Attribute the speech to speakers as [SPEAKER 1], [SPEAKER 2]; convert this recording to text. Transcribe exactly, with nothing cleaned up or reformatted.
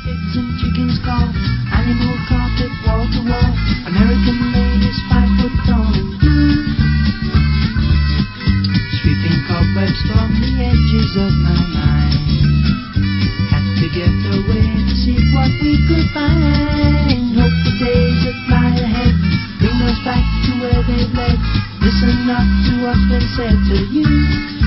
[SPEAKER 1] Pigs and chickens call, animal carpet wall to wall, American ladies five foot tall and blue, sweeping cobwebs from the edges of my mind. Had to get away to see what we could find. Hope the days that lie ahead bring us back to where they led. Listen up to what's been said to you.